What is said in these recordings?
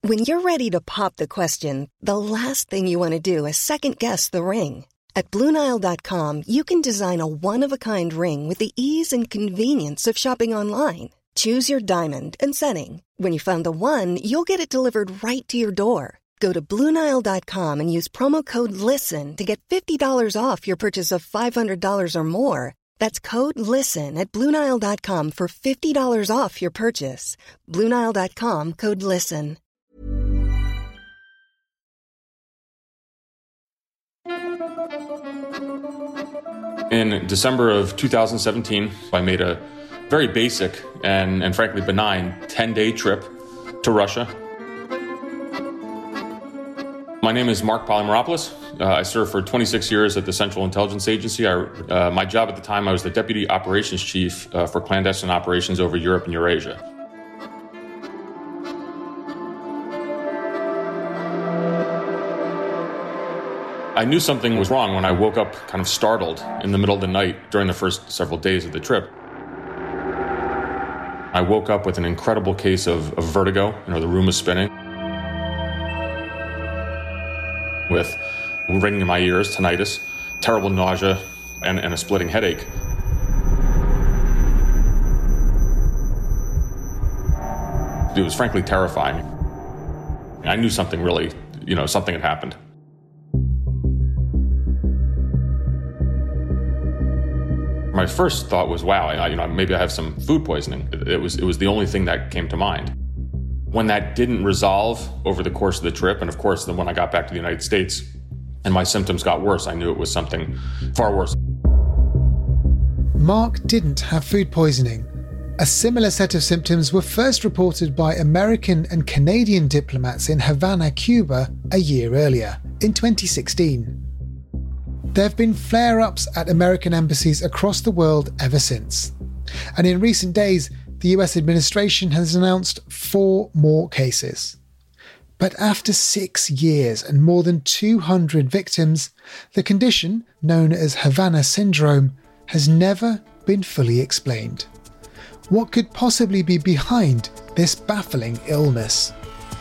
When you're ready to pop the question, the last thing you want to do is second-guess the ring. At BlueNile.com, you can design a one-of-a-kind ring with the ease and convenience of shopping online. Choose your diamond and setting. When you find the one, you'll get it delivered right to your door. Go to BlueNile.com and use promo code LISTEN to get $50 off your purchase of $500 or more. That's code LISTEN at BlueNile.com for $50 off your purchase. BlueNile.com, code LISTEN. In December of 2017, I made a very basic and frankly benign 10-day trip to Russia. My name is Mark Polymeropoulos. I served for 26 years at the Central Intelligence Agency. My job at the time, I was the Deputy Operations Chief for clandestine operations over Europe and Eurasia. I knew something was wrong when I woke up kind of startled in the middle of the night during the first several days of the trip. I woke up with an incredible case of vertigo, the room was spinning, with ringing in my ears, tinnitus, terrible nausea, and a splitting headache. It was frankly terrifying. I knew something really, something had happened. My first thought was, wow, maybe I have some food poisoning. It was the only thing that came to mind. When that didn't resolve over the course of the trip, and of course, then when I got back to the United States and my symptoms got worse, I knew it was something far worse. Mark didn't have food poisoning. A similar set of symptoms were first reported by American and Canadian diplomats in Havana, Cuba, a year earlier, in 2016. There have been flare-ups at American embassies across the world ever since. And in recent days, the US administration has announced 4 more cases. But after 6 years and more than 200 victims, the condition, known as Havana syndrome, has never been fully explained. What could possibly be behind this baffling illness?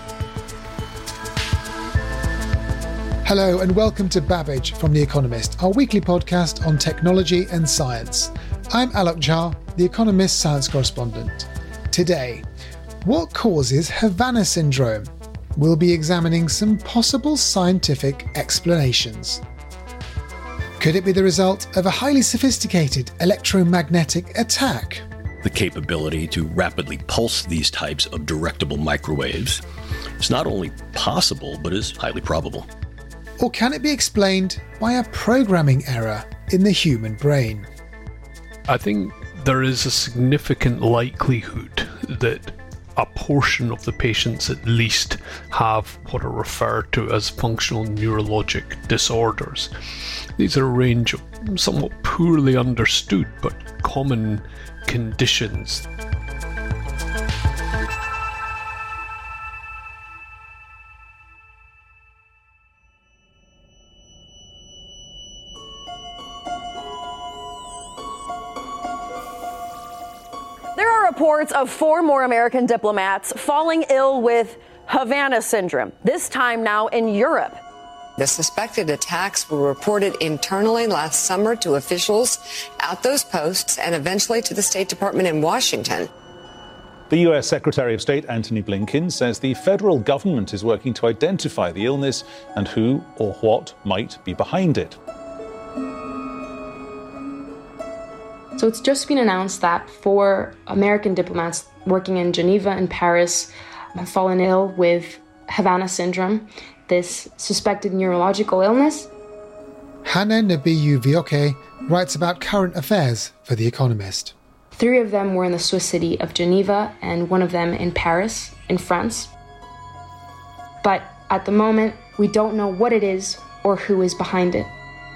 Hello and welcome to Babbage from The Economist, our weekly podcast on technology and science. I'm Alok Jha, The Economist science correspondent. Today, what causes Havana syndrome? We'll be examining some possible scientific explanations. Could it be the result of a highly sophisticated electromagnetic attack? The capability to rapidly pulse these types of directable microwaves is not only possible, but is highly probable. Or can it be explained by a programming error in the human brain? I think there is a significant likelihood that a portion of the patients at least have what are referred to as functional neurologic disorders. These are a range of somewhat poorly understood but common conditions. Reports of 4 more American diplomats falling ill with Havana syndrome, this time now in Europe. The suspected attacks were reported internally last summer to officials at those posts and eventually to the State Department in Washington. The US Secretary of State Antony Blinken says the federal government is working to identify the illness and who or what might be behind it. So it's just been announced that 4 American diplomats working in Geneva and Paris have fallen ill with Havana syndrome, this suspected neurological illness. Hannah Nabiyu-Vioke writes about current affairs for The Economist. 3 of them were in the Swiss city of Geneva and 1 of them in Paris, in France. But at the moment, we don't know what it is or who is behind it.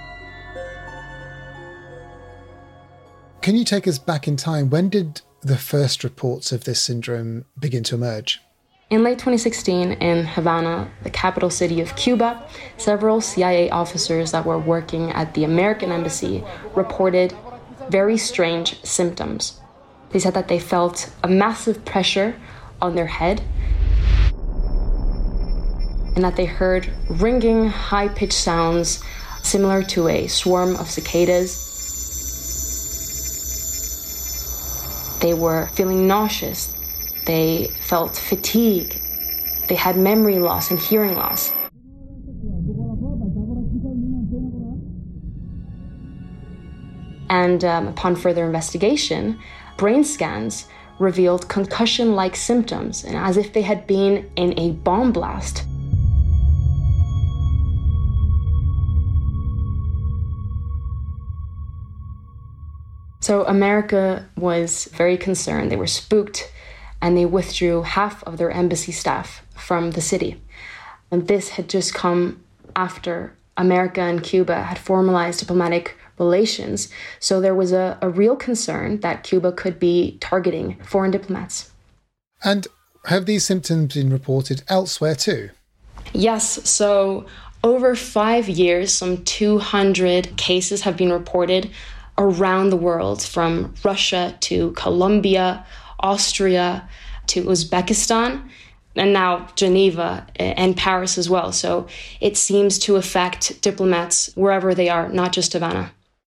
Can you take us back in time? When did the first reports of this syndrome begin to emerge? In late 2016, in Havana, the capital city of Cuba, several CIA officers that were working at the American embassy reported very strange symptoms. They said that they felt a massive pressure on their head. and that they heard ringing, high-pitched sounds similar to a swarm of cicadas. They were feeling nauseous. They felt fatigue. They had memory loss and hearing loss. And upon further investigation, brain scans revealed concussion-like symptoms, and as if they had been in a bomb blast. So America was very concerned. They were spooked, and they withdrew half of their embassy staff from the city. And this had just come after America and Cuba had formalized diplomatic relations. So there was a real concern that Cuba could be targeting foreign diplomats. And have these symptoms been reported elsewhere too? Yes. So over 5 years, some 200 cases have been reported around the world, from Russia to Colombia, Austria to Uzbekistan, and now Geneva and Paris as well. So it seems to affect diplomats wherever they are, not just Havana.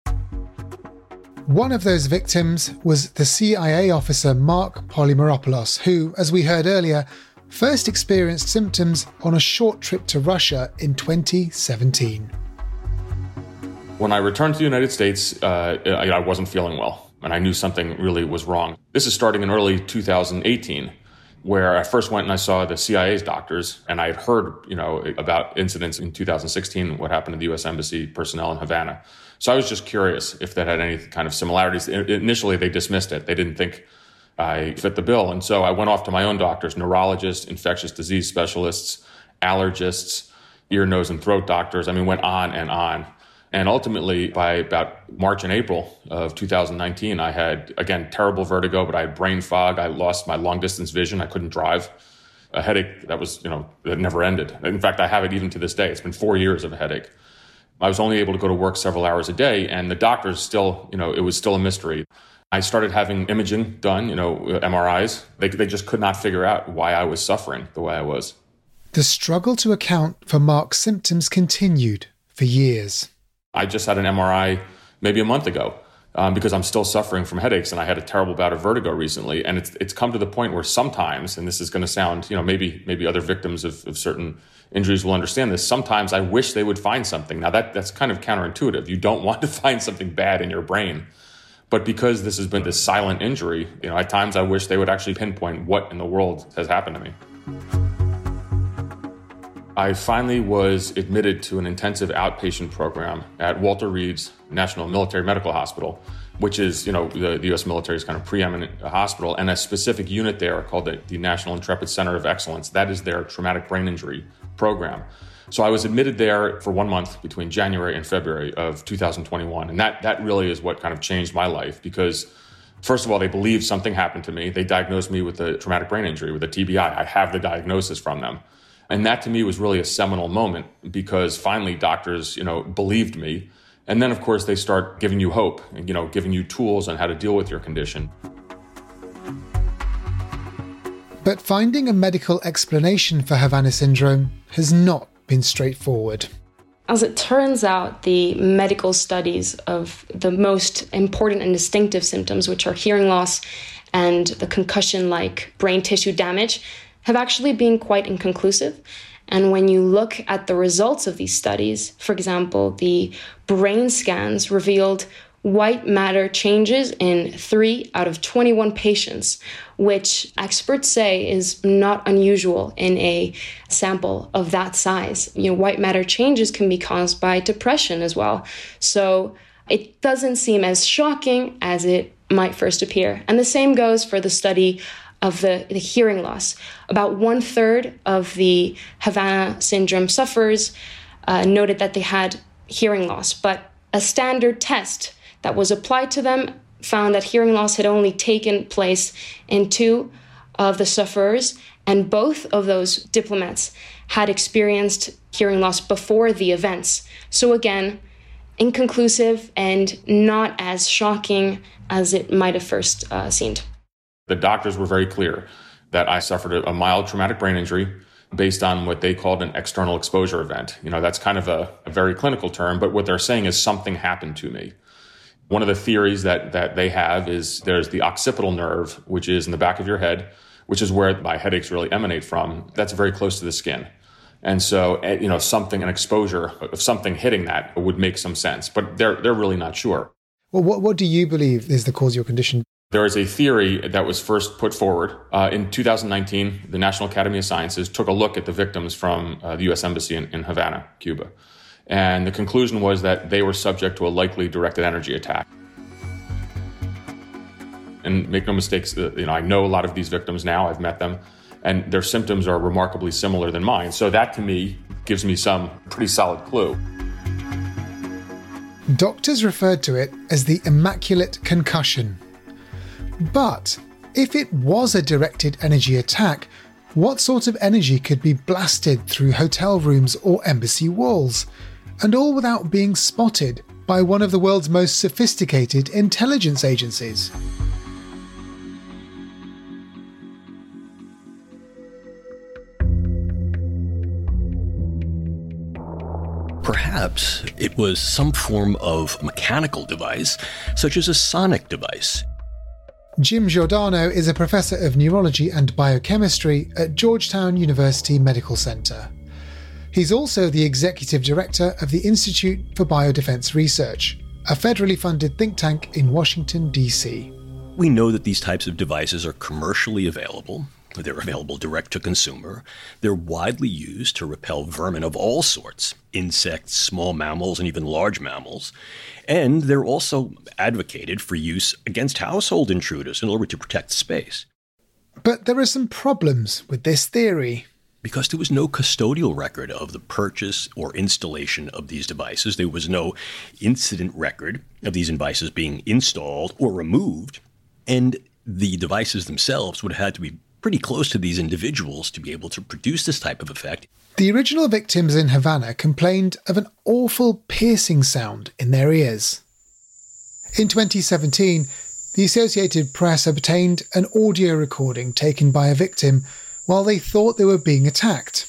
One of those victims was the CIA officer Mark Polymeropoulos, who, as we heard earlier, first experienced symptoms on a short trip to Russia in 2017. When I returned to the United States, I wasn't feeling well, and I knew something really was wrong. This is starting in early 2018, where I first went and I saw the CIA's doctors, and I had heard, about incidents in 2016, what happened to the U.S. Embassy personnel in Havana. So I was just curious if that had any kind of similarities. Initially, they dismissed it. They didn't think I fit the bill. And so I went off to my own doctors, neurologists, infectious disease specialists, allergists, ear, nose, and throat doctors. Went on and on. And ultimately, by about March and April of 2019, I had, again, terrible vertigo, but I had brain fog. I lost my long-distance vision. I couldn't drive. A headache that was, that never ended. In fact, I have it even to this day. It's been 4 years of a headache. I was only able to go to work several hours a day, and the doctors still, it was still a mystery. I started having imaging done, MRIs. They just could not figure out why I was suffering the way I was. The struggle to account for Mark's symptoms continued for years. I just had an MRI maybe a month ago because I'm still suffering from headaches, and I had a terrible bout of vertigo recently. And it's come to the point where sometimes, and this is going to sound, maybe other victims of certain injuries will understand this, sometimes I wish they would find something. Now that's kind of counterintuitive. You don't want to find something bad in your brain. But because this has been this silent injury, at times I wish they would actually pinpoint what in the world has happened to me. I finally was admitted to an intensive outpatient program at Walter Reed's National Military Medical Hospital, which is, the U.S. military's kind of preeminent hospital, and a specific unit there called the National Intrepid Center of Excellence. That is their traumatic brain injury program. So I was admitted there for 1 month between January and February of 2021. And that really is what kind of changed my life, because first of all, they believed something happened to me. They diagnosed me with a traumatic brain injury, with a TBI. I have the diagnosis from them. And that to me was really a seminal moment, because finally doctors, believed me. And then, of course, they start giving you hope and, giving you tools on how to deal with your condition. But finding a medical explanation for Havana syndrome has not been straightforward. As it turns out, the medical studies of the most important and distinctive symptoms, which are hearing loss and the concussion-like brain tissue damage, have actually been quite inconclusive. And when you look at the results of these studies, for example, the brain scans revealed white matter changes in 3 out of 21 patients, which experts say is not unusual in a sample of that size. White matter changes can be caused by depression as well. So it doesn't seem as shocking as it might first appear. And the same goes for the study of the hearing loss. About 1/3 of the Havana syndrome sufferers noted that they had hearing loss, but a standard test that was applied to them found that hearing loss had only taken place in 2 of the sufferers, and both of those diplomats had experienced hearing loss before the events. So again, inconclusive and not as shocking as it might have first seemed. The doctors were very clear that I suffered a mild traumatic brain injury based on what they called an external exposure event. That's kind of a very clinical term, but what they're saying is something happened to me. One of the theories that they have is there's the occipital nerve, which is in the back of your head, which is where my headaches really emanate from. That's very close to the skin. And so, an exposure of something hitting that would make some sense, but they're really not sure. Well, what do you believe is the cause of your condition? There is a theory that was first put forward. In 2019, the National Academy of Sciences took a look at the victims from the U.S. Embassy in Havana, Cuba. And the conclusion was that they were subject to a likely directed energy attack. And make no mistakes, I know a lot of these victims now. I've met them. And their symptoms are remarkably similar than mine. So that, to me, gives me some pretty solid clue. Doctors referred to it as the immaculate concussion. But if it was a directed energy attack, what sort of energy could be blasted through hotel rooms or embassy walls? And all without being spotted by one of the world's most sophisticated intelligence agencies. Perhaps it was some form of mechanical device, such as a sonic device. Jim Giordano is a professor of neurology and biochemistry at Georgetown University Medical Center. He's also the executive director of the Institute for Biodefense Research, a federally funded think tank in Washington, D.C. We know that these types of devices are commercially available. They're available direct to consumer. They're widely used to repel vermin of all sorts, insects, small mammals, and even large mammals. And they're also advocated for use against household intruders in order to protect space. But there are some problems with this theory. Because there was no custodial record of the purchase or installation of these devices. There was no incident record of these devices being installed or removed. And the devices themselves would have had to be pretty close to these individuals to be able to produce this type of effect. The original victims in Havana complained of an awful piercing sound in their ears. In 2017, the Associated Press obtained an audio recording taken by a victim while they thought they were being attacked.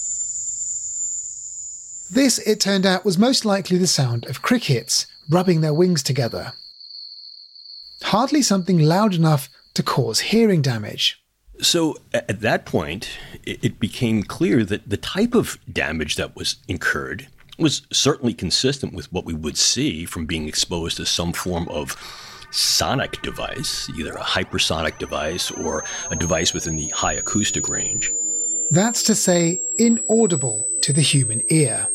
This, it turned out, was most likely the sound of crickets rubbing their wings together. Hardly something loud enough to cause hearing damage. So at that point, it became clear that the type of damage that was incurred was certainly consistent with what we would see from being exposed to some form of sonic device, either a hypersonic device or a device within the high acoustic range. That's to say, inaudible to the human ear.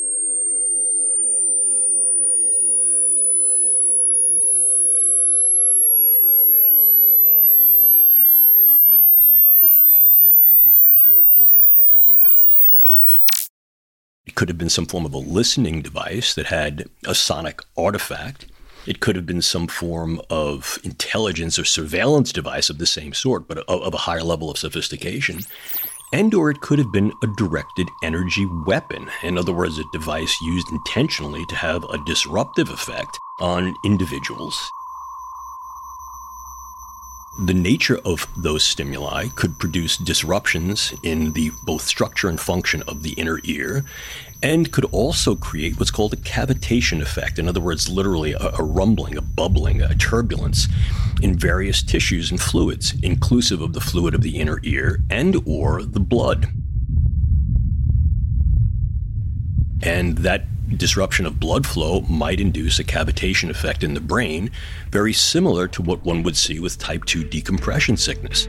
It could have been some form of a listening device that had a sonic artifact. It could have been some form of intelligence or surveillance device of the same sort, but of a higher level of sophistication. And or it could have been a directed energy weapon. In other words, a device used intentionally to have a disruptive effect on individuals. The nature of those stimuli could produce disruptions in the both structure and function of the inner ear, and could also create what's called a cavitation effect. In other words, literally a rumbling, a bubbling, a turbulence in various tissues and fluids, inclusive of the fluid of the inner ear and or the blood. And that disruption of blood flow might induce a cavitation effect in the brain, very similar to what one would see with type 2 decompression sickness.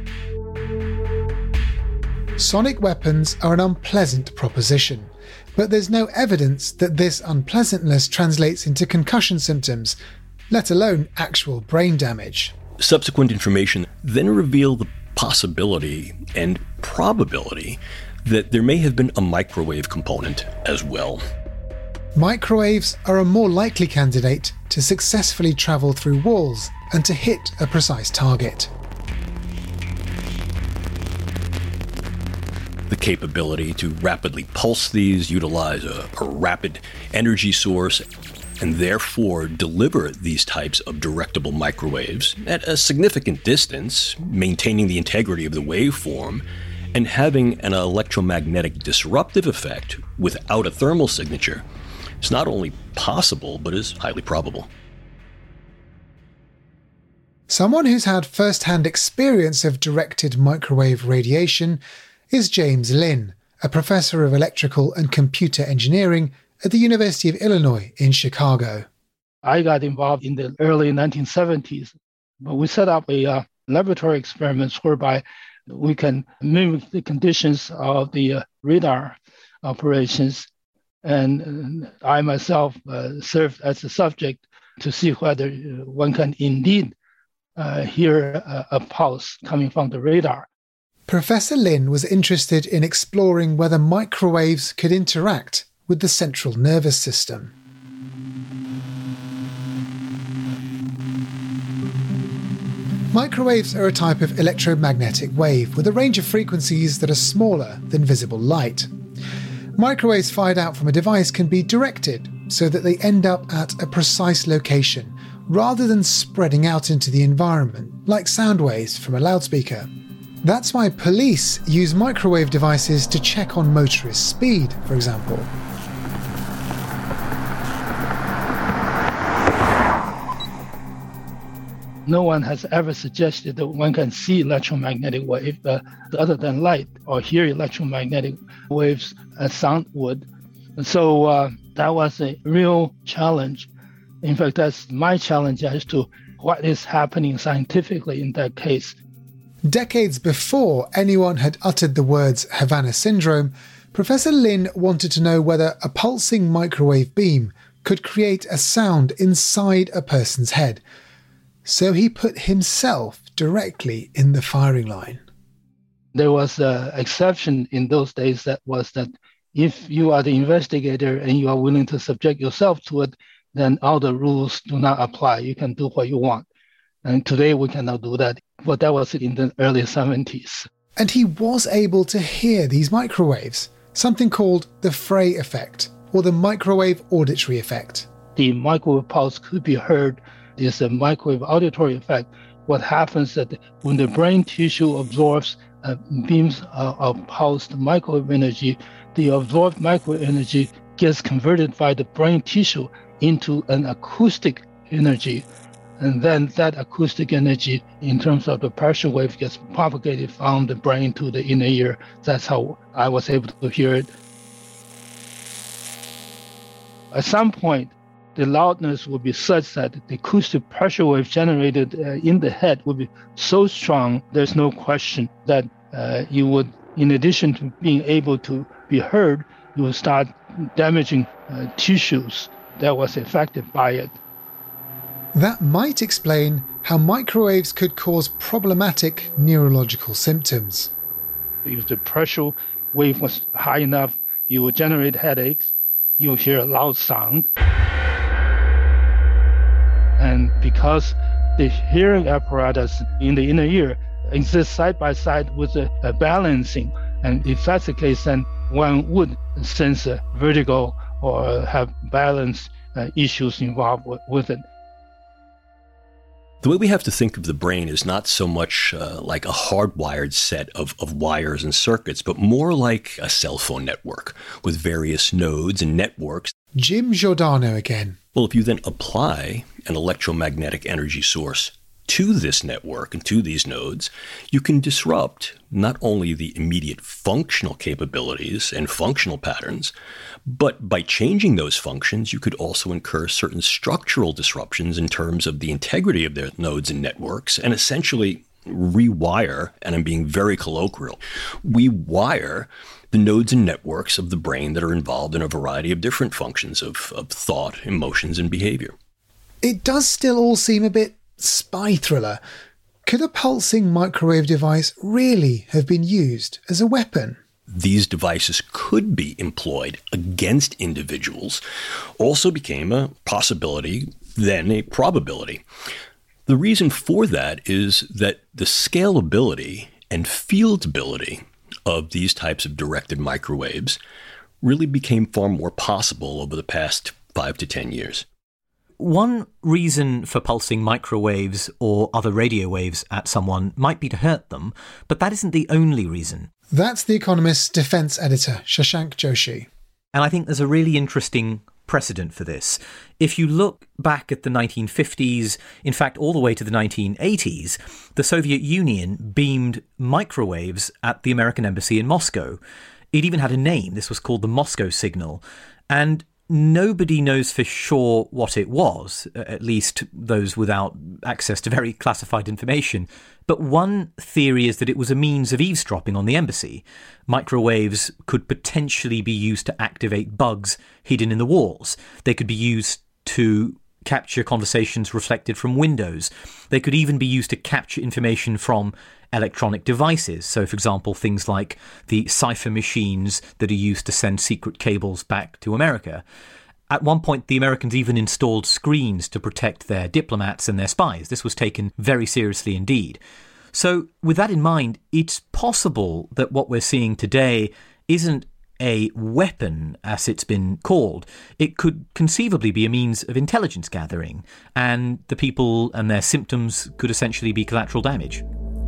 Sonic weapons are an unpleasant proposition, but there's no evidence that this unpleasantness translates into concussion symptoms, let alone actual brain damage. Subsequent information then revealed the possibility and probability that there may have been a microwave component as well. Microwaves are a more likely candidate to successfully travel through walls and to hit a precise target. The capability to rapidly pulse these, utilize a rapid energy source, and therefore deliver these types of directable microwaves at a significant distance, maintaining the integrity of the waveform, And having an electromagnetic disruptive effect without a thermal signature is not only possible, but is highly probable. Someone who's had first-hand experience of directed microwave radiation is James Lin, a professor of electrical and computer engineering at the University of Illinois in Chicago. I got involved in the early 1970s. But we set up a laboratory experiments whereby we can mimic the conditions of the radar operations. And I myself served as a subject to see whether one can indeed hear a pulse coming from the radar. Professor Lin was interested in exploring whether microwaves could interact with the central nervous system. Microwaves are a type of electromagnetic wave with a range of frequencies that are smaller than visible light. Microwaves fired out from a device can be directed so that they end up at a precise location, rather than spreading out into the environment, like sound waves from a loudspeaker. That's why police use microwave devices to check on motorist speed, for example. No one has ever suggested that one can see electromagnetic wave other than light, or hear electromagnetic waves as sound would. And so that was a real challenge. In fact, that's my challenge as to what is happening scientifically in that case. Decades before anyone had uttered the words Havana syndrome, Professor Lin wanted to know whether a pulsing microwave beam could create a sound inside a person's head. So he put himself directly in the firing line. There was an exception in those days that was that if you are the investigator and you are willing to subject yourself to it, then all the rules do not apply. You can do what you want. And today we cannot do that. But that was in the early 70s. And he was able to hear these microwaves, something called the Frey effect, or the microwave auditory effect. The microwave pulse could be heard. There's a microwave auditory effect. What happens is that when the brain tissue absorbs beams of pulsed microwave energy, the absorbed microwave energy gets converted by the brain tissue into an acoustic energy. And then that acoustic energy, in terms of the pressure wave, gets propagated from the brain to the inner ear. That's how I was able to hear it. At some point, the loudness will be such that the acoustic pressure wave generated in the head will be so strong, there's no question that you would, in addition to being able to be heard, you will start damaging tissues that was affected by it. That might explain how microwaves could cause problematic neurological symptoms. If the pressure wave was high enough, you would generate headaches, you'll hear a loud sound. And because the hearing apparatus in the inner ear exists side by side with a balancing, and if that's the case, then one would sense a vertigo or have balance issues involved with it. The way we have to think of the brain is not so much like a hardwired set of wires and circuits, but more like a cell phone network with various nodes and networks. Jim Giordano again. Well, if you then apply an electromagnetic energy source to this network and to these nodes, you can disrupt not only the immediate functional capabilities and functional patterns, but by changing those functions, you could also incur certain structural disruptions in terms of the integrity of their nodes and networks, and essentially rewire, and I'm being very colloquial, we wire the nodes and networks of the brain that are involved in a variety of different functions of thought, emotions, and behavior. It does still all seem a bit spy thriller. Could a pulsing microwave device really have been used as a weapon? These devices could be employed against individuals also became a possibility, then a probability. The reason for that is that the scalability and fieldability of these types of directed microwaves really became far more possible over the past 5 to 10 years. One reason for pulsing microwaves or other radio waves at someone might be to hurt them, but that isn't the only reason. That's The Economist's defence editor, Shashank Joshi. And I think there's a really interesting precedent for this. If you look back at the 1950s, in fact, all the way to the 1980s, the Soviet Union beamed microwaves at the American embassy in Moscow. It even had a name. This was called the Moscow Signal. And nobody knows for sure what it was, at least those without access to very classified information. But one theory is that it was a means of eavesdropping on the embassy. Microwaves could potentially be used to activate bugs hidden in the walls. They could be used to capture conversations reflected from windows. They could even be used to capture information from electronic devices. So, for example, things like the cipher machines that are used to send secret cables back to America. At one point, the Americans even installed screens to protect their diplomats and their spies. This was taken very seriously indeed. So, with that in mind, it's possible that what we're seeing today isn't a weapon, as it's been called. It could conceivably be a means of intelligence gathering, and the people and their symptoms could essentially be collateral damage.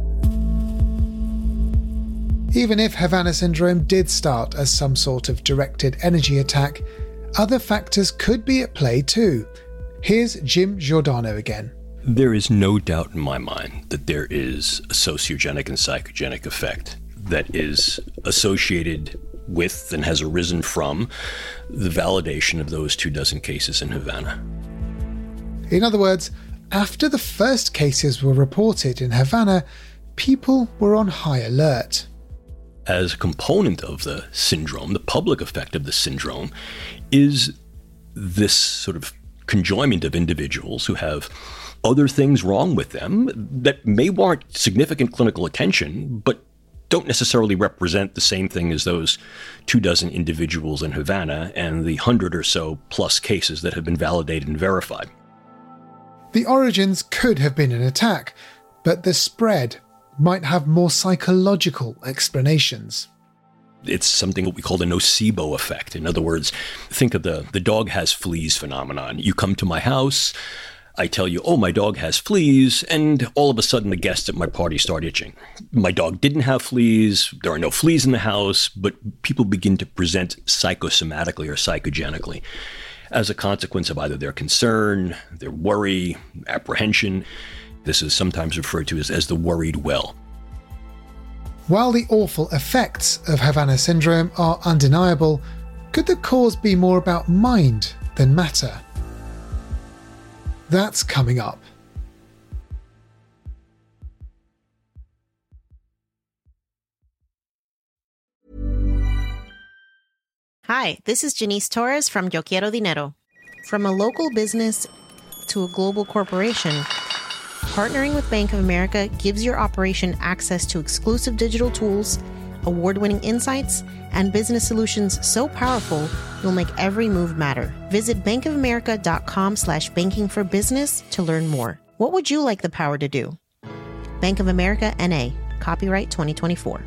Even if Havana syndrome did start as some sort of directed energy attack, other factors could be at play too. Here's Jim Giordano again. There is no doubt in my mind that there is a sociogenic and psychogenic effect that is associated with and has arisen from the validation of those 24 cases in Havana. In other words, after the first cases were reported in Havana, people were on high alert. As a component of the syndrome, the public effect of the syndrome is this sort of conjoinment of individuals who have other things wrong with them that may warrant significant clinical attention, but don't necessarily represent the same thing as those 24 individuals in Havana and the 100 or so plus cases that have been validated and verified. The origins could have been an attack, but the spread might have more psychological explanations. It's something what we call the nocebo effect. In other words, think of the dog has fleas phenomenon. You come to my house, I tell you, oh, my dog has fleas, and all of a sudden the guests at my party start itching. My dog didn't have fleas, there are no fleas in the house, but people begin to present psychosomatically or psychogenically as a consequence of either their concern, their worry, apprehension. This is sometimes referred to as the worried well. While the awful effects of Havana syndrome are undeniable, could the cause be more about mind than matter? That's coming up. Hi, this is Janice Torres from Yo Quiero Dinero. From a local business to a global corporation, partnering with Bank of America gives your operation access to exclusive digital tools, award-winning insights, and business solutions so powerful, you'll make every move matter. Visit bankofamerica.com/banking for business to learn more. What would you like the power to do? Bank of America, N.A. Copyright 2024.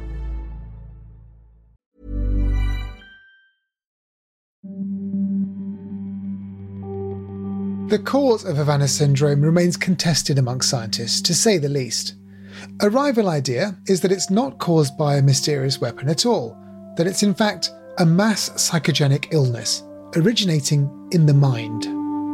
The cause of Havana syndrome remains contested among scientists, to say the least. A rival idea is that it's not caused by a mysterious weapon at all, that it's in fact a mass psychogenic illness originating in the mind.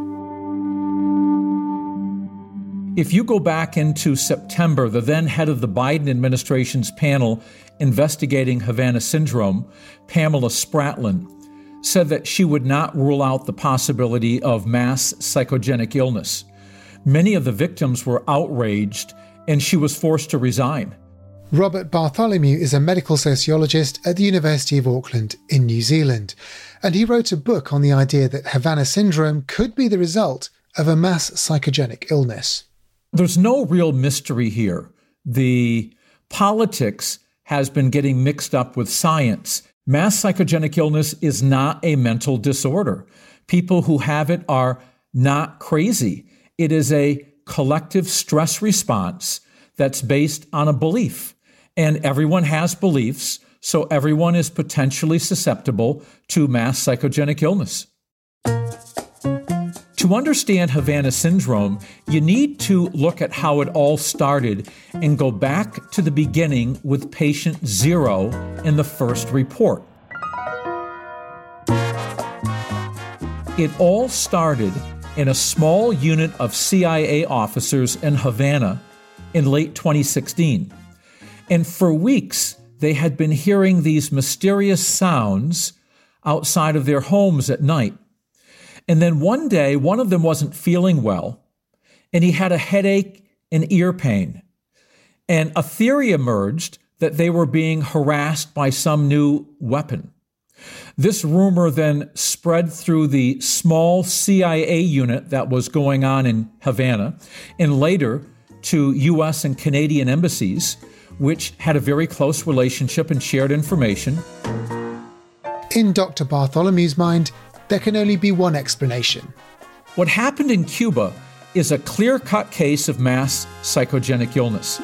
If you go back into September, the then head of the Biden administration's panel investigating Havana syndrome, Pamela Spratlin, said that she would not rule out the possibility of mass psychogenic illness. Many of the victims were outraged, and she was forced to resign. Robert Bartholomew is a medical sociologist at the University of Auckland in New Zealand, and he wrote a book on the idea that Havana syndrome could be the result of a mass psychogenic illness. There's no real mystery here. The politics has been getting mixed up with science. Mass psychogenic illness is not a mental disorder. People who have it are not crazy. It is a collective stress response that's based on a belief. And everyone has beliefs, so everyone is potentially susceptible to mass psychogenic illness. To understand Havana syndrome, you need to look at how it all started and go back to the beginning with patient 0 in the first report. It all started in a small unit of CIA officers in Havana in late 2016. And for weeks, they had been hearing these mysterious sounds outside of their homes at night. And then one day, one of them wasn't feeling well, and he had a headache and ear pain. And a theory emerged that they were being harassed by some new weapon. This rumor then spread through the small CIA unit that was going on in Havana, and later to U.S. and Canadian embassies, which had a very close relationship and shared information. In Dr. Bartholomew's mind, there can only be one explanation. What happened in Cuba is a clear-cut case of mass psychogenic illness.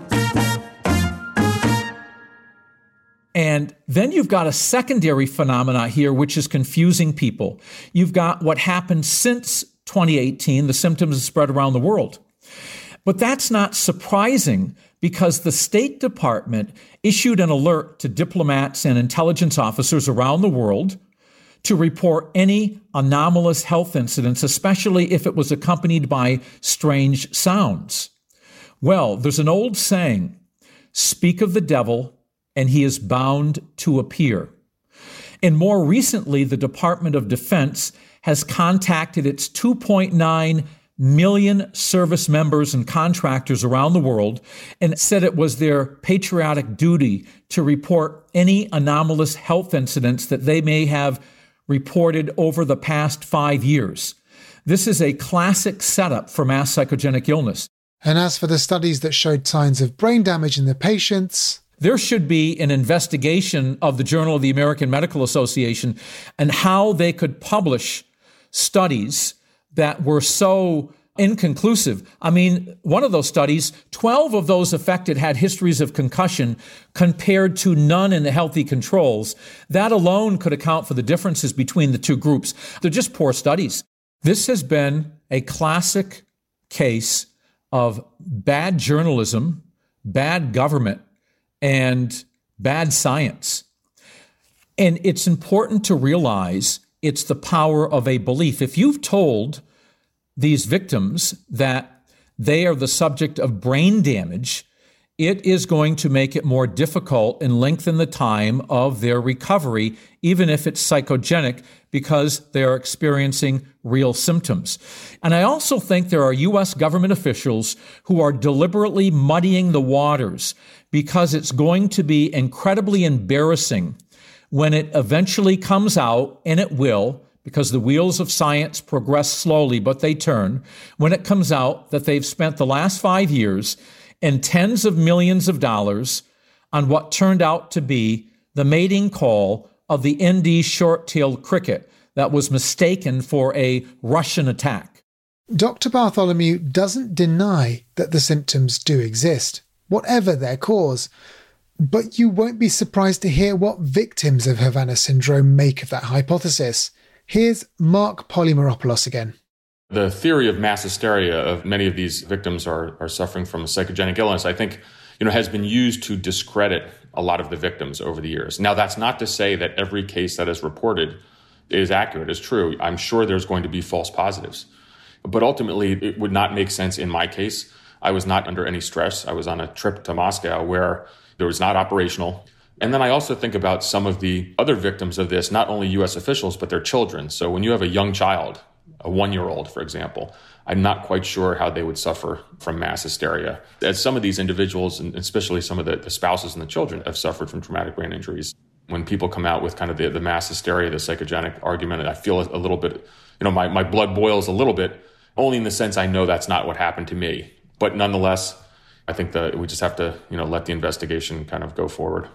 And then you've got a secondary phenomena here, which is confusing people. You've got what happened since 2018, the symptoms have spread around the world. But that's not surprising because the State Department issued an alert to diplomats and intelligence officers around the world to report any anomalous health incidents, especially if it was accompanied by strange sounds. Well, there's an old saying, speak of the devil and he is bound to appear. And more recently, the Department of Defense has contacted its 2.9 million service members and contractors around the world and said it was their patriotic duty to report any anomalous health incidents that they may have reported over the past 5 years. This is a classic setup for mass psychogenic illness. And as for the studies that showed signs of brain damage in the patients, there should be an investigation of the Journal of the American Medical Association and how they could publish studies that were so inconclusive. I mean, one of those studies, 12 of those affected had histories of concussion compared to none in the healthy controls. That alone could account for the differences between the two groups. They're just poor studies. This has been a classic case of bad journalism, bad government, and bad science. And it's important to realize it's the power of a belief. If you've told these victims that they are the subject of brain damage, it is going to make it more difficult and lengthen the time of their recovery, even if it's psychogenic, because they are experiencing real symptoms. And I also think there are U.S. government officials who are deliberately muddying the waters because it's going to be incredibly embarrassing when it eventually comes out, and it will, because the wheels of science progress slowly, but they turn, when it comes out that they've spent the last 5 years and tens of millions of dollars on what turned out to be the mating call of the ND short-tailed cricket that was mistaken for a Russian attack. Dr. Bartholomew doesn't deny that the symptoms do exist, whatever their cause. But you won't be surprised to hear what victims of Havana syndrome make of that hypothesis. Here's Mark Polymeropoulos again. The theory of mass hysteria of many of these victims are suffering from a psychogenic illness, I think, has been used to discredit a lot of the victims over the years. Now, that's not to say that every case that is reported is accurate, is true. I'm sure there's going to be false positives. But ultimately, it would not make sense in my case. I was not under any stress. I was on a trip to Moscow where there was not operational. And then I also think about some of the other victims of this, not only U.S. officials, but their children. So when you have a young child, a 1-year-old, for example, I'm not quite sure how they would suffer from mass hysteria. As some of these individuals, and especially some of the spouses and the children, have suffered from traumatic brain injuries. When people come out with kind of the mass hysteria, the psychogenic argument, I feel a little bit, my blood boils a little bit, only in the sense I know that's not what happened to me. But nonetheless, I think that we just have to, let the investigation kind of go forward.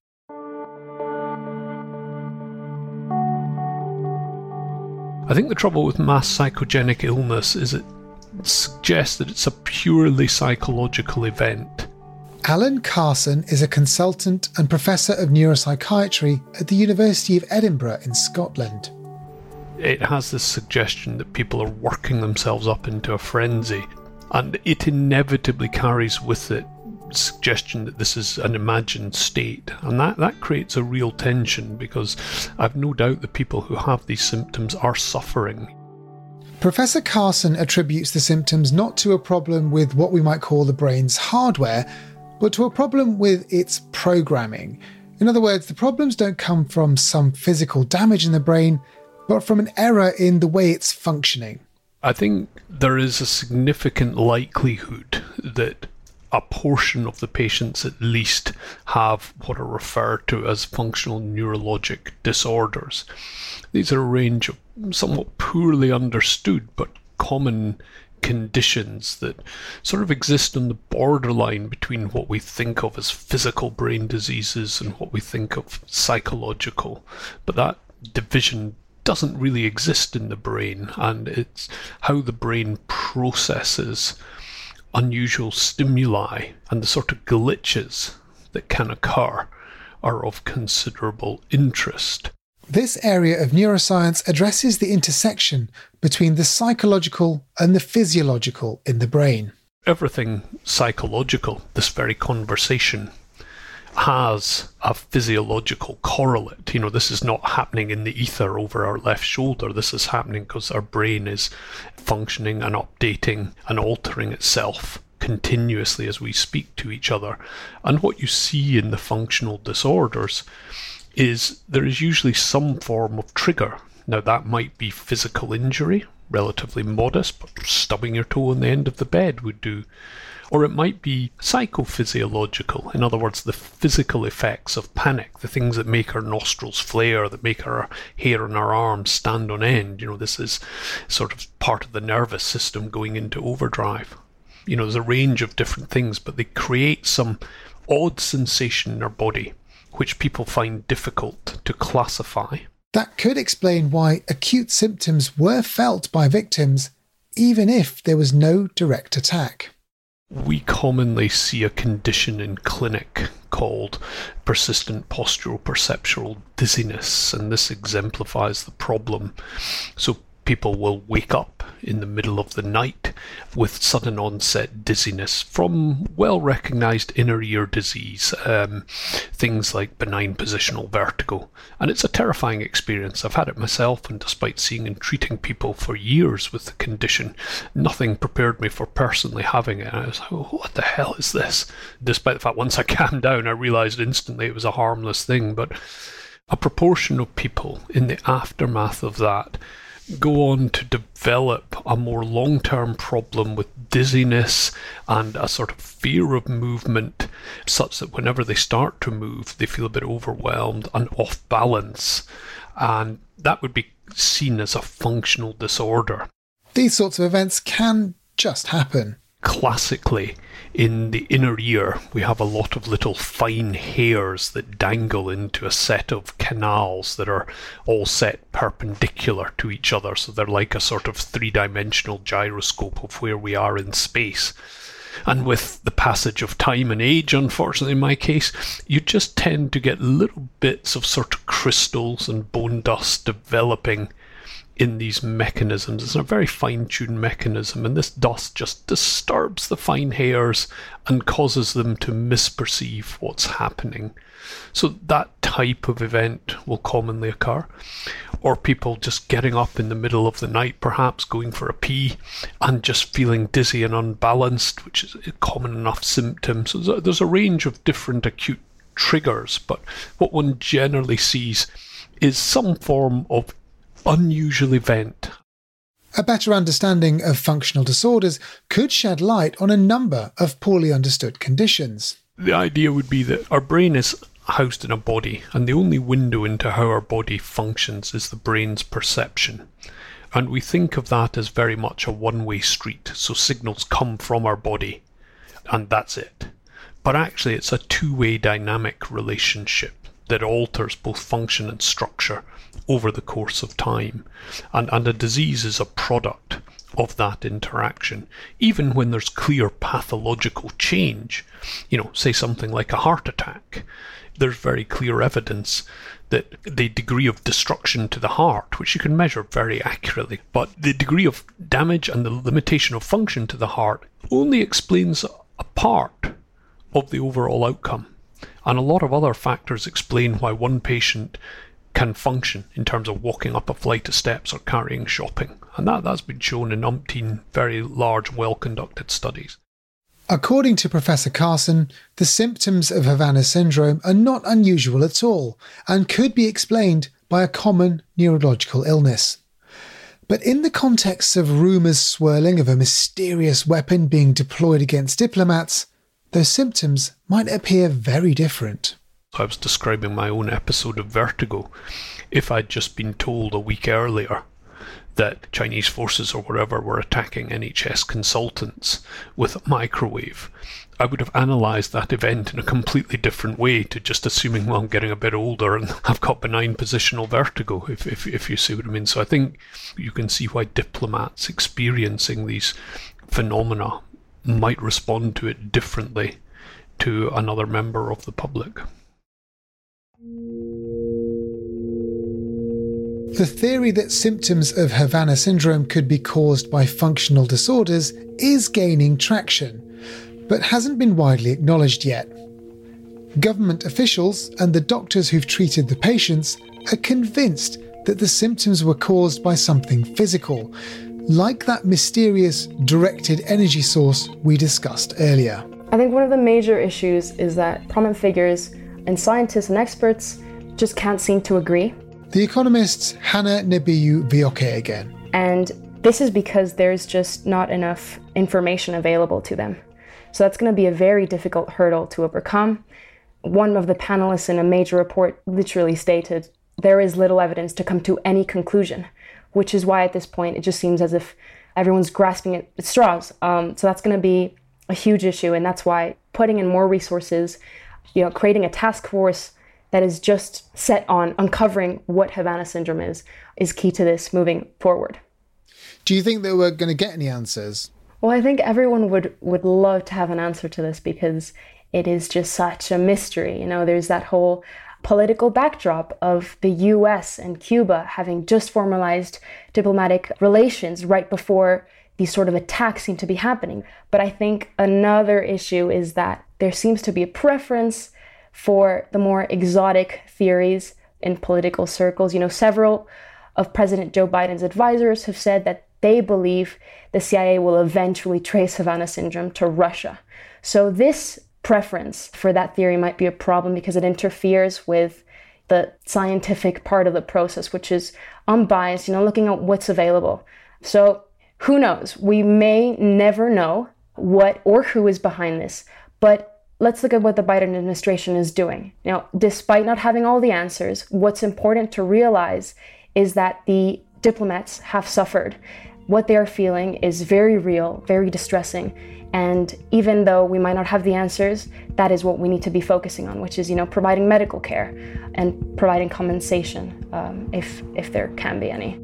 I think the trouble with mass psychogenic illness is it suggests that it's a purely psychological event. Alan Carson is a consultant and professor of neuropsychiatry at the University of Edinburgh in Scotland. it has this suggestion that people are working themselves up into a frenzy, and it inevitably carries with it suggestion that this is an imagined state, and that creates a real tension, because I've no doubt the people who have these symptoms are suffering. Professor Carson attributes the symptoms not to a problem with what we might call the brain's hardware, but to a problem with its programming. In other words, the problems don't come from some physical damage in the brain, but from an error in the way it's functioning. I think there is a significant likelihood that a portion of the patients at least have what are referred to as functional neurologic disorders. These are a range of somewhat poorly understood but common conditions that sort of exist on the borderline between what we think of as physical brain diseases and what we think of psychological. But that division doesn't really exist in the brain, and it's how the brain processes unusual stimuli and the sort of glitches that can occur are of considerable interest. This area of neuroscience addresses the intersection between the psychological and the physiological in the brain. Everything psychological, this very conversation, has a physiological correlate. This is not happening in the ether over our left shoulder. This is happening because our brain is functioning and updating and altering itself continuously as we speak to each other. And what you see in the functional disorders is there is usually some form of trigger. Now, that might be physical injury, relatively modest, but stubbing your toe on the end of the bed would do. Or it might be psychophysiological, in other words, the physical effects of panic, the things that make our nostrils flare, that make our hair on our arms stand on end. This is sort of part of the nervous system going into overdrive. There's a range of different things, but they create some odd sensation in our body, which people find difficult to classify. That could explain why acute symptoms were felt by victims, even if there was no direct attack. We commonly see a condition in clinic called persistent postural-perceptual dizziness, and this exemplifies the problem. So people will wake up in the middle of the night with sudden onset dizziness from well-recognized inner ear disease, things like benign positional vertigo. And it's a terrifying experience. I've had it myself, and despite seeing and treating people for years with the condition, nothing prepared me for personally having it. And I was like, oh, what the hell is this? Despite the fact once I calmed down, I realized instantly it was a harmless thing. But a proportion of people in the aftermath of that go on to develop a more long-term problem with dizziness and a sort of fear of movement, such that whenever they start to move, they feel a bit overwhelmed and off balance. And that would be seen as a functional disorder. These sorts of events can just happen. Classically, in the inner ear, we have a lot of little fine hairs that dangle into a set of canals that are all set perpendicular to each other. So they're like a sort of three-dimensional gyroscope of where we are in space. And with the passage of time and age, unfortunately in my case, you just tend to get little bits of sort of crystals and bone dust developing in these mechanisms. It's a very fine-tuned mechanism, and this dust just disturbs the fine hairs and causes them to misperceive what's happening. So that type of event will commonly occur. Or people just getting up in the middle of the night, perhaps going for a pee, and just feeling dizzy and unbalanced, which is a common enough symptom. So there's a range of different acute triggers, but what one generally sees is some form of unusual event. A better understanding of functional disorders could shed light on a number of poorly understood conditions. The idea would be that our brain is housed in a body, and the only window into how our body functions is the brain's perception. And we think of that as very much a one-way street, so signals come from our body, and that's it. But actually it's a two-way dynamic relationship that alters both function and structure over the course of time. And a disease is a product of that interaction, even when there's clear pathological change, say something like a heart attack. There's very clear evidence that the degree of destruction to the heart, which you can measure very accurately, but the degree of damage and the limitation of function to the heart only explains a part of the overall outcome. And a lot of other factors explain why one patient can function in terms of walking up a flight of steps or carrying shopping. And that's been shown in umpteen very large, well-conducted studies. According to Professor Carson, the symptoms of Havana syndrome are not unusual at all and could be explained by a common neurological illness. But in the context of rumours swirling of a mysterious weapon being deployed against diplomats, those symptoms might appear very different. I was describing my own episode of vertigo. If I'd just been told a week earlier that Chinese forces or whatever were attacking NHS consultants with a microwave, I would have analysed that event in a completely different way to just assuming, well, I'm getting a bit older and I've got benign positional vertigo, if you see what I mean. So I think you can see why diplomats experiencing these phenomena might respond to it differently to another member of the public. The theory that symptoms of Havana syndrome could be caused by functional disorders is gaining traction, but hasn't been widely acknowledged yet. Government officials and the doctors who've treated the patients are convinced that the symptoms were caused by something physical, like that mysterious directed energy source we discussed earlier. I think one of the major issues is that prominent figures and scientists and experts just can't seem to agree. The Economist's Hannah Nebiyu Vioke again. And this is because there's just not enough information available to them. So that's going to be a very difficult hurdle to overcome. One of the panelists in a major report literally stated, there is little evidence to come to any conclusion, which is why at this point it just seems as if everyone's grasping at straws. So that's going to be a huge issue, and that's why putting in more resources, creating a task force that is just set on uncovering what Havana syndrome is key to this moving forward. Do you think that we're going to get any answers? Well, I think everyone would love to have an answer to this because it is just such a mystery. There's that whole political backdrop of the US and Cuba having just formalized diplomatic relations right before these sort of attacks seem to be happening. But I think another issue is that there seems to be a preference for the more exotic theories in political circles. Several of President Joe Biden's advisors have said that they believe the CIA will eventually trace Havana syndrome to Russia. So this preference for that theory might be a problem because it interferes with the scientific part of the process, which is unbiased, looking at what's available. So who knows? We may never know what or who is behind this, but let's look at what the Biden administration is doing. Despite not having all the answers, what's important to realize is that the diplomats have suffered. What they are feeling is very real, very distressing. And even though we might not have the answers, that is what we need to be focusing on, which is, providing medical care and providing compensation, if there can be any.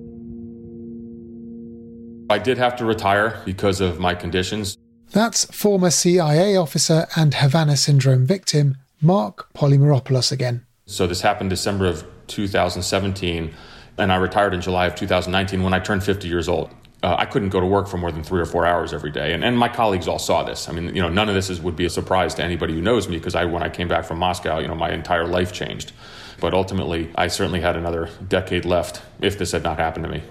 I did have to retire because of my conditions. That's former CIA officer and Havana syndrome victim, Mark Polymeropoulos again. So this happened December of 2017, and I retired in July of 2019 when I turned 50 years old. I couldn't go to work for more than 3 or 4 hours every day. And my colleagues all saw this. I mean, none of this would be a surprise to anybody who knows me because when I came back from Moscow, my entire life changed. But ultimately, I certainly had another decade left if this had not happened to me.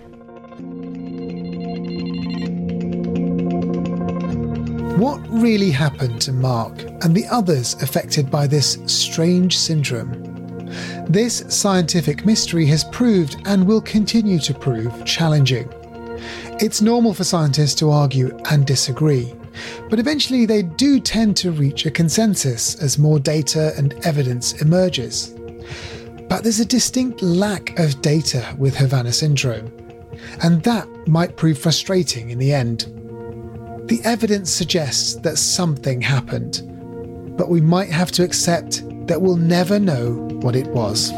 What really happened to Mark and the others affected by this strange syndrome? This scientific mystery has proved and will continue to prove challenging. It's normal for scientists to argue and disagree, but eventually they do tend to reach a consensus as more data and evidence emerges. But there's a distinct lack of data with Havana syndrome, and that might prove frustrating in the end. The evidence suggests that something happened, but we might have to accept that we'll never know what it was.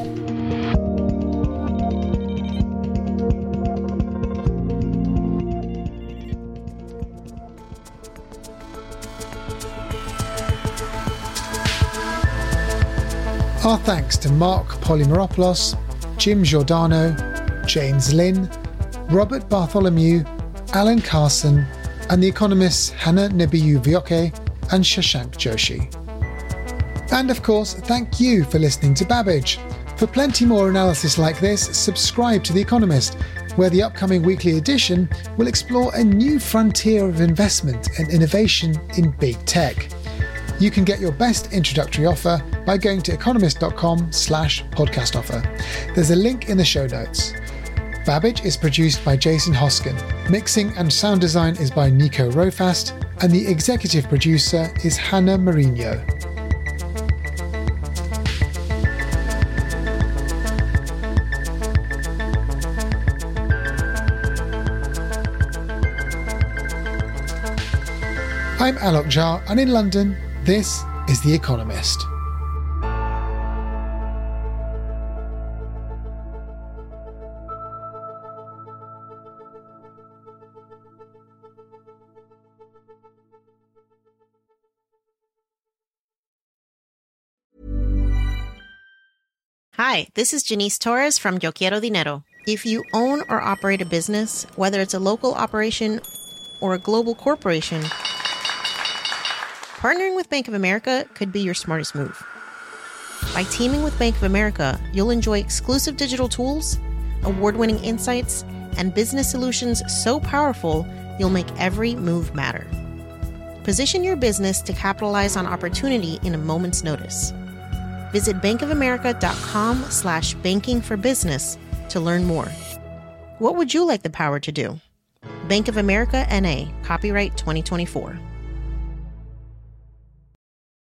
Our thanks to Mark Polymeropoulos, Jim Giordano, James Lynn, Robert Bartholomew, Alan Carson, and the economists Hannah Nebiyu-Vyoke and Shashank Joshi. And of course, thank you for listening to Babbage. For plenty more analysis like this, subscribe to The Economist, where the upcoming weekly edition will explore a new frontier of investment and innovation in big tech. You can get your best introductory offer by going to economist.com/podcast offer. There's a link in the show notes. Babbage is produced by Jason Hoskin. Mixing and sound design is by Nico Rofast, and the executive producer is Hannah Mourinho. I'm Alok Jha, and in London, this is The Economist. Hi, this is Janice Torres from Yo Quiero Dinero. If you own or operate a business, whether it's a local operation or a global corporation, partnering with Bank of America could be your smartest move. By teaming with Bank of America, you'll enjoy exclusive digital tools, award-winning insights, and business solutions so powerful you'll make every move matter. Position your business to capitalize on opportunity in a moment's notice. Visit bankofamerica.com/banking-for-business to learn more. What would you like the power to do? Bank of America, N.A., copyright 2024.